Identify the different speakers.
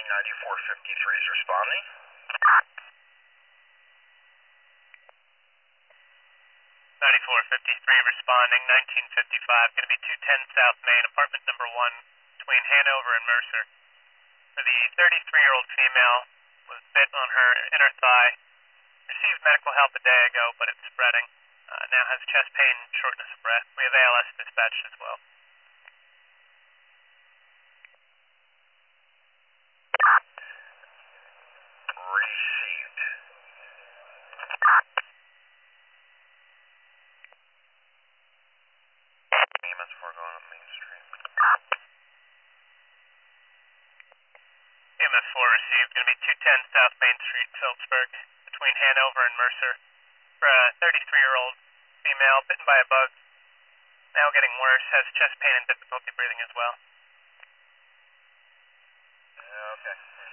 Speaker 1: 9453 is responding.
Speaker 2: 9453 responding, 1955, going to be 210 South Main, apartment number 1, between Hanover and Mercer. For the 33-year-old female, was bit on her inner thigh, received medical help a day ago, but it's spreading. Now has chest pain, shortness of breath. We have ALS dispatched as well.
Speaker 1: Received. EMS 4 going up Main Street.
Speaker 2: EMS 4 received, going to be 210 South Main Street, Phillipsburg, between Hanover and Mercer. For a 33-year-old female bitten by a bug, now getting worse, has chest pain and difficulty breathing as well.
Speaker 1: Okay.